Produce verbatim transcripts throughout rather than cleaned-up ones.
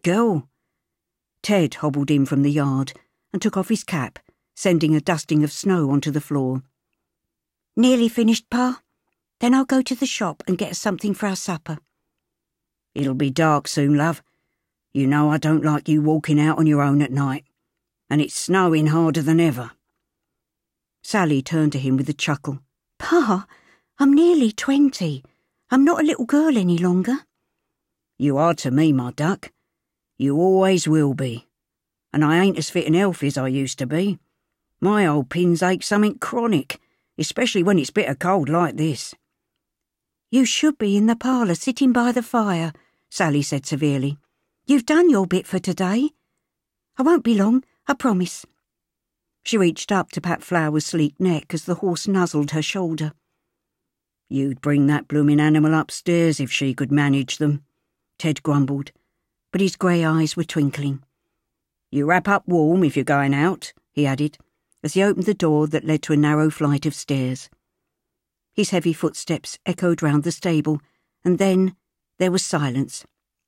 Girl. Ted hobbled in from the yard and took off his cap, sending a dusting of snow onto the floor. Nearly finished, Pa? Then I'll go to the shop and get us something for our supper. It'll be dark soon, love. You know I don't like you walking out on your own at night. And it's snowing harder than ever. Sally turned to him with a chuckle. Pa, I'm nearly twenty. I'm not a little girl any longer. You are to me, my duck. You always will be. And I ain't as fit and healthy as I used to be. My old pins ache something chronic, especially when it's bitter cold like this. You should be in the parlour sitting by the fire, Sally said severely. You've done your bit for today. I won't be long, I promise. She reached up to pat Flower's sleek neck as the horse nuzzled her shoulder. You'd bring that blooming animal upstairs if she could manage them, Ted grumbled, but his grey eyes were twinkling. You wrap up warm if you're going out, he added, as he opened the door that led to a narrow flight of stairs. His heavy footsteps echoed round the stable, and then there was silence.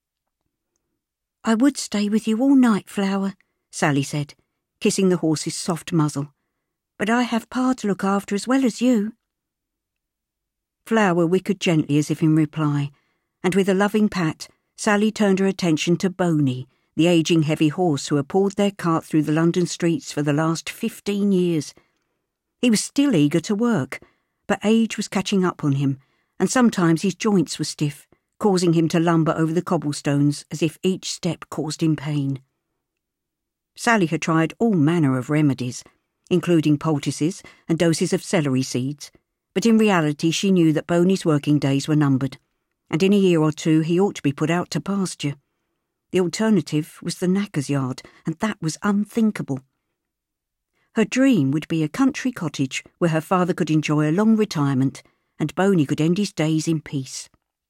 I would stay with you all night, Flower, Sally said, kissing the horse's soft muzzle, but I have Pa to look after as well as you. Flower whickered gently as if in reply, and with a loving pat, Sally turned her attention to Boney, the ageing heavy horse who had pulled their cart through the London streets for the last fifteen years. He was still eager to work, but age was catching up on him, and sometimes his joints were stiff, causing him to lumber over the cobblestones as if each step caused him pain. Sally had tried all manner of remedies, including poultices and doses of celery seeds, but in reality she knew that Boney's working days were numbered, and in a year or two he ought to be put out to pasture. The alternative was the knacker's yard, and that was unthinkable. Her dream would be a country cottage where her father could enjoy a long retirement and Boney could end his days in peace.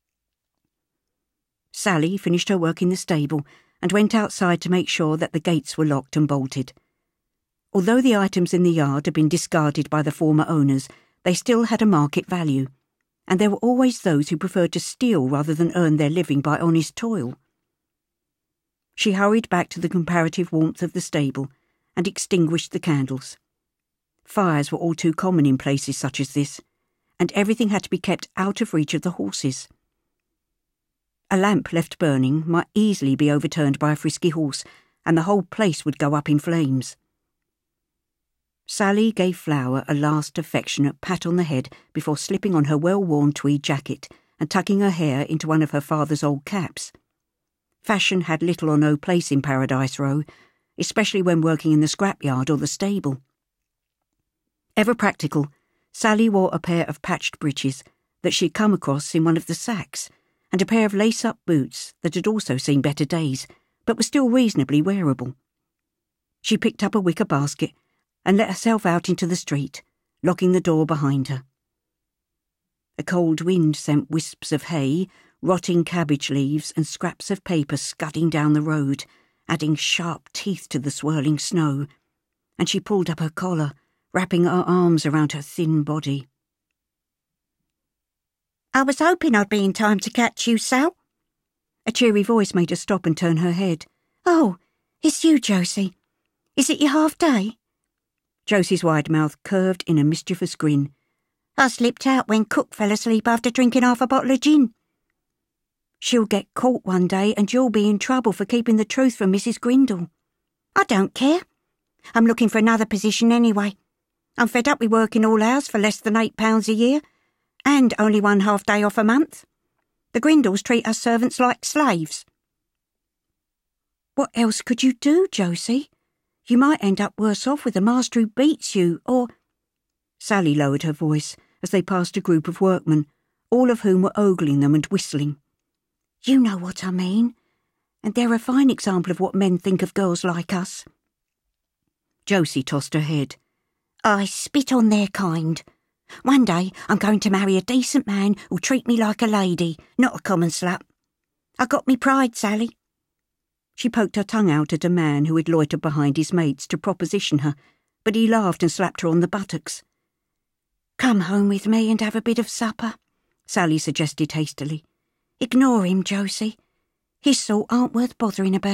Sally finished her work in the stable and went outside to make sure that the gates were locked and bolted. Although the items in the yard had been discarded by the former owners, they still had a market value, and there were always those who preferred to steal rather than earn their living by honest toil. She hurried back to the comparative warmth of the stable and extinguished the candles. Fires were all too common in places such as this, and everything had to be kept out of reach of the horses. A lamp left burning might easily be overturned by a frisky horse, and the whole place would go up in flames. Sally gave Flower a last affectionate pat on the head before slipping on her well-worn tweed jacket and tucking her hair into one of her father's old caps. Fashion had little or no place in Paradise Row, especially when working in the scrapyard or the stable. Ever practical, Sally wore a pair of patched breeches that she'd come across in one of the sacks, and a pair of lace-up boots that had also seen better days, but were still reasonably wearable. She picked up a wicker basket and let herself out into the street, locking the door behind her. A cold wind sent wisps of hay, rotting cabbage leaves and scraps of paper scudding down the road, adding sharp teeth to the swirling snow, and she pulled up her collar, wrapping her arms around her thin body. I was hoping I'd be in time to catch you, Sal. A cheery voice made her stop and turn her head. Oh, it's you, Josie. Is it your half-day? Josie's wide mouth curved in a mischievous grin. I slipped out when Cook fell asleep after drinking half a bottle of gin. She'll get caught one day and you'll be in trouble for keeping the truth from Missus Grindle. I don't care. I'm looking for another position anyway. I'm fed up with working all hours for less than eight pounds a year, and only one half day off a month. The Grindles treat us servants like slaves. What else could you do, Josie? You might end up worse off with a master who beats you, or... Sally lowered her voice as they passed a group of workmen, all of whom were ogling them and whistling. You know what I mean, and they're a fine example of what men think of girls like us. Josie tossed her head. I spit on their kind. One day I'm going to marry a decent man who'll treat me like a lady, not a common slut. I got me pride, Sally. She poked her tongue out at a man who had loitered behind his mates to proposition her, but he laughed and slapped her on the buttocks. Come home with me and have a bit of supper, Sally suggested hastily. Ignore him, Josie. His sort aren't worth bothering about.